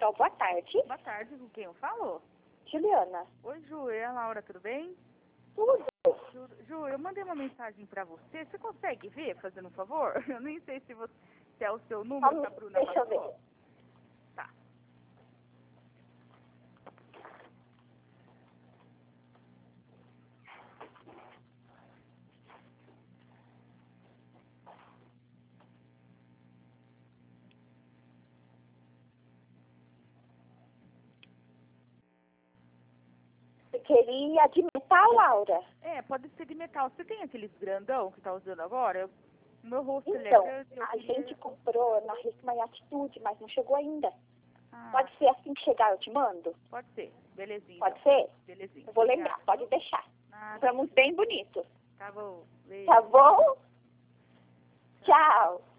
Comercial, boa tarde. Boa tarde, com quem eu falo? Juliana. Oi, Ju, é a Laura, tudo bem? Tudo. Ju, eu mandei uma mensagem pra você. Você consegue ver, fazendo um favor? Eu nem sei se é o seu número que a Bruna Deixa eu passou. ver. Tá. Você queria de metal, Laura? É, pode ser de metal. Você tem aqueles grandão que tá usando agora? O meu rosto ele é Então, grande, eu a queria... gente comprou na Risma e Atitude, mas não chegou ainda. Ah, Pode ser assim que chegar, eu te mando? pode ser. Belezinha. Pode Então. ser? Belezinha. Eu vou Obrigada. lembrar, pode deixar. Nada. Vamos bem bonitos. Tá bom. Beijo. Tá bom? Tchau.